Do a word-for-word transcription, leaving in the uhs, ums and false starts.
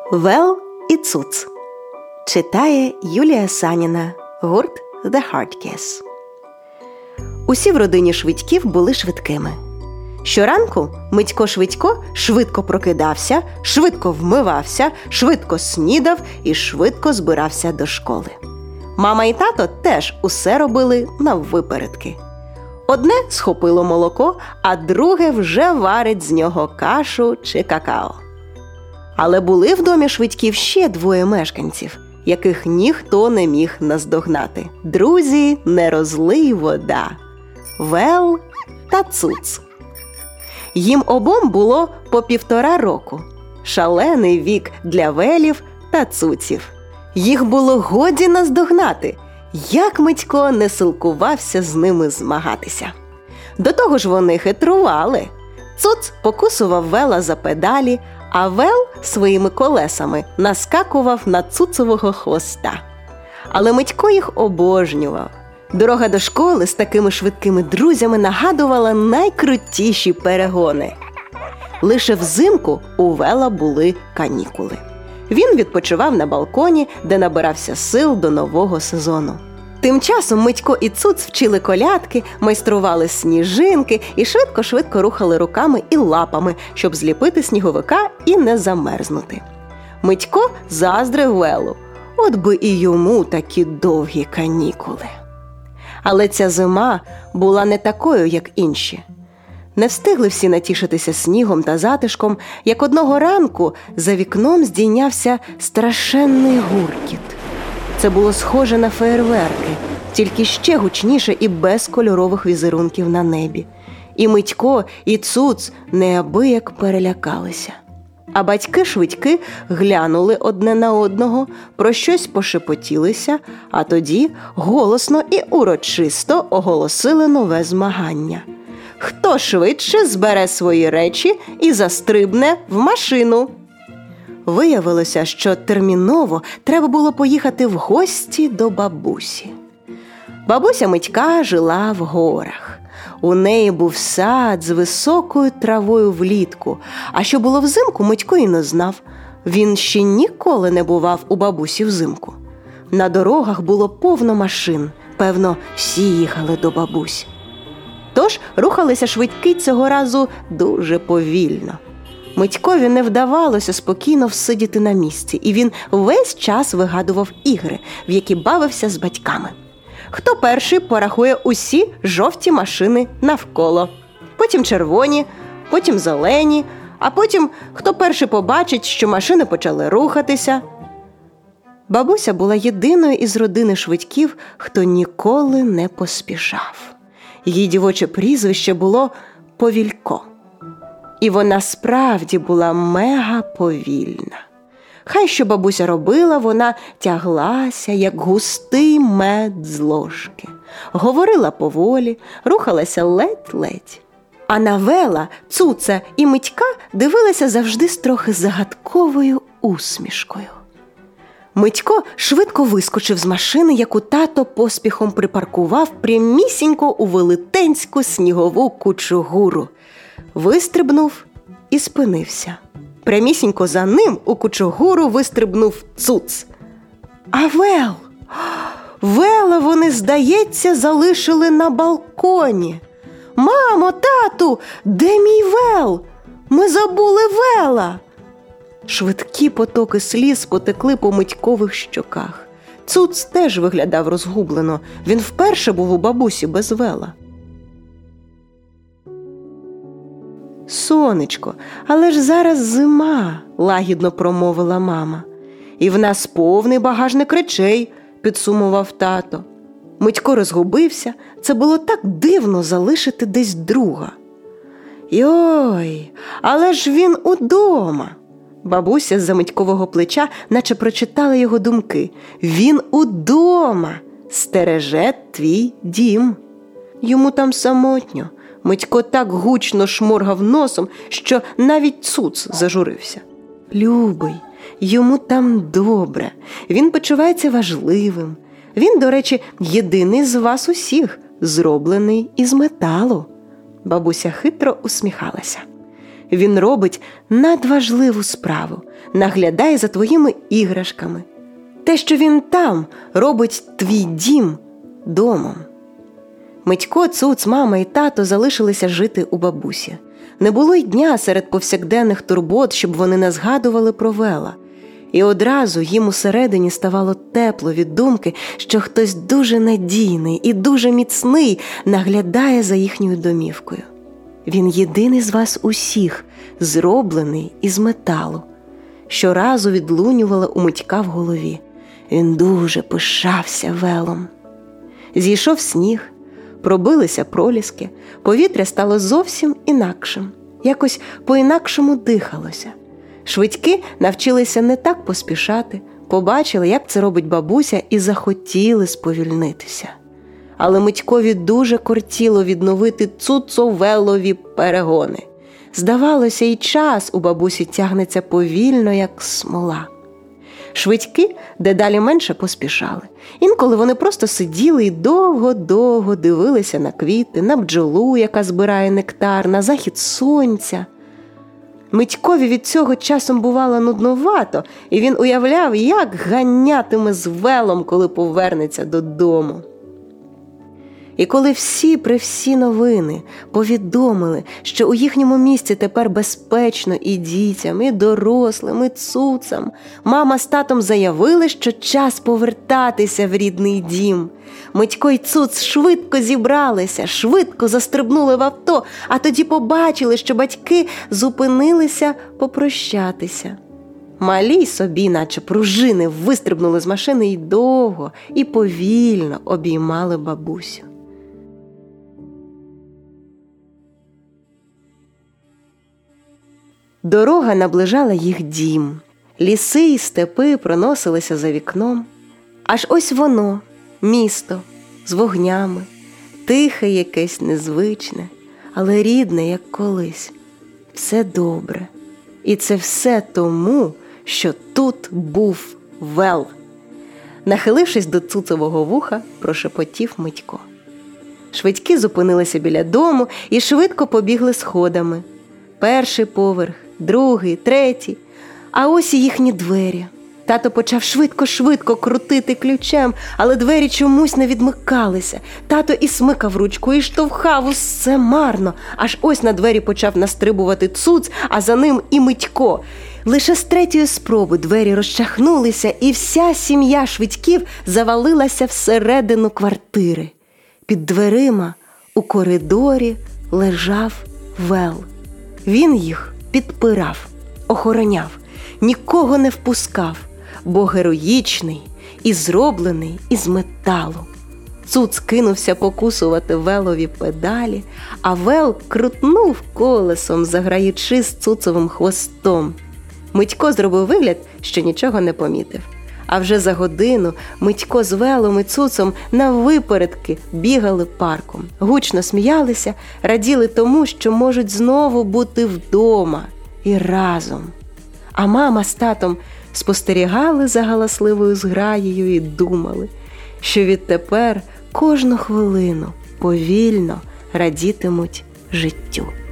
Вел і Цуц. Читає Юлія Саніна. Гурт The Hard Kiss. Усі в родині Швидьків були швидкими. Щоранку Митько Швидько швидко прокидався, швидко вмивався, швидко снідав і швидко збирався до школи. Мама і тато теж усе робили наввипередки. Одне схопило молоко, а друге вже варить з нього кашу чи какао. Але були в домі Швидьків ще двоє мешканців, яких ніхто не міг наздогнати. Друзі, не розлий вода. Вел та Цуц. Їм обом було по півтора року. Шалений вік для Велів та Цуців. Їх було годі наздогнати, як Митько не силкувався з ними змагатися. До того ж вони хитрували. Цуц покусував Вела за педалі, а Вел своїми колесами наскакував на Цуцового хвоста. Але Митько їх обожнював. Дорога до школи з такими швидкими друзями нагадувала найкрутіші перегони. Лише взимку у Вела були канікули. Він відпочивав на балконі, де набирався сил до нового сезону. Тим часом Митько і Цуц вчили колядки, майстрували сніжинки і швидко-швидко рухали руками і лапами, щоб зліпити сніговика і не замерзнути. Митько заздрив Велу. От би і йому такі довгі канікули. Але ця зима була не такою, як інші. Не встигли всі натішитися снігом та затишком, як одного ранку за вікном здійнявся страшенний гуркіт. Це було схоже на феєрверки, тільки ще гучніше і без кольорових візерунків на небі. І Митько, і Цуц неабияк перелякалися. А батьки-швидьки глянули одне на одного, про щось пошепотілися, а тоді голосно і урочисто оголосили нове змагання. Хто швидше збере свої речі і застрибне в машину? Виявилося, що терміново треба було поїхати в гості до бабусі. Бабуся Митька жила в горах. У неї був сад з високою травою влітку, а що було взимку, Митько і не знав. Він ще ніколи не бував у бабусі взимку. На дорогах було повно машин, певно, всі їхали до бабусі. Тож рухалися швидкі цього разу дуже повільно. Митькові не вдавалося спокійно всидіти на місці, і він весь час вигадував ігри, в які бавився з батьками. Хто перший порахує усі жовті машини навколо, потім червоні, потім зелені, а потім хто перший побачить, що машини почали рухатися. Бабуся була єдиною із родини Швидьків, хто ніколи не поспішав. Її дівоче прізвище було Повілько. І вона справді була мега повільна. Хай що бабуся робила, вона тяглася, як густий мед з ложки. Говорила поволі, рухалася ледь-ледь. А на Вела, Цуца і Митька дивилася завжди з трохи загадковою усмішкою. Митько швидко вискочив з машини, яку тато поспіхом припаркував прямісінько у велетенську снігову кучугуру. Вистрибнув і спинився. Прямісінько за ним у кучугуру вистрибнув Цуц. А Вел? Вела вони, здається, залишили на балконі. «Мамо, тату, де мій Вел? Ми забули Вела!» Швидкі потоки сліз потекли по Митькових щоках. Цуц теж виглядав розгублено. Він вперше був у бабусі без Вела. «Сонечко, але ж зараз зима», – лагідно промовила мама. «І в нас повний багажник речей», – підсумував тато. Митько розгубився. Це було так дивно залишити десь друга. «Йой, але ж він удома!» Бабуся з-за Митькового плеча наче прочитала його думки. «Він удома! Стереже твій дім!» Йому там самотньо. Митько так гучно шморгав носом, що навіть Цуц зажурився. «Любий, йому там добре. Він почувається важливим. Він, до речі, єдиний з вас усіх, зроблений із металу». Бабуся хитро усміхалася. Він робить надважливу справу. наглядає за твоїми іграшками. Те, що він там, робить твій дім домом. Митько, Цуц, мама і тато залишилися жити у бабусі. Не було й дня серед повсякденних турбот, щоб вони не згадували про Вела. І одразу їм усередині ставало тепло від думки, що хтось дуже надійний і дуже міцний наглядає за їхньою домівкою. Він єдиний з вас усіх, зроблений із металу. Щоразу відлунювала у Митька в голові. Він дуже пишався Велом. Зійшов сніг, пробилися проліски, повітря стало зовсім інакшим. Якось по-інакшому дихалося. Швидки навчилися не так поспішати, побачили, як це робить бабуся, і захотіли сповільнитися. Але Митькові дуже кортіло відновити цуцовелові перегони. Здавалося, і час у бабусі тягнеться повільно, як смола. Швидки дедалі менше поспішали. Інколи вони просто сиділи і довго-довго дивилися на квіти, на бджолу, яка збирає нектар, на захід сонця. Митькові від цього часом бувало нудновато, і він уявляв, як ганятиме з Велом, коли повернеться додому. І коли всі при всі новини повідомили, що у їхньому місті тепер безпечно і дітям, і дорослим, і цуцам, мама з татом заявили, що час повертатися в рідний дім. Митько й Цуц швидко зібралися, швидко застрибнули в авто, а тоді побачили, що батьки зупинилися попрощатися. Малі собі, наче пружини, вистрибнули з машини і довго, і повільно обіймали бабусю. Дорога наближала їх дім. Ліси і степи проносилися за вікном. Аж ось воно, місто, з вогнями, тихе якесь незвичне, але рідне, як колись. Все добре. І це все тому, що тут був Вел. Нахилившись до цуцового вуха, прошепотів Митько. Швидки зупинилися біля дому і швидко побігли сходами. Перший поверх, другий, третій, а ось і їхні двері. Тато почав швидко-швидко крутити ключем, але двері чомусь не відмикалися. Тато і смикав ручку, і штовхав усе марно. Аж ось на двері почав настрибувати Цуц, а за ним і Митько. Лише з третьої спроби двері розчахнулися, і вся сім'я Швидків завалилася всередину квартири. Під дверима у коридорі лежав Вел. Він їх підпирав, охороняв, нікого не впускав, бо героїчний і зроблений із металу. Цуц кинувся покусувати Велові педалі, а Вел крутнув колесом, заграючи з Цуцовим хвостом. Митько зробив вигляд, що нічого не помітив. А вже за годину Митько з Велом і Цуцом наввипередки бігали парком, гучно сміялися, раділи тому, що можуть знову бути вдома і разом. А мама з татом спостерігали за галасливою зграєю і думали, що відтепер кожну хвилину повільно радітимуть життю.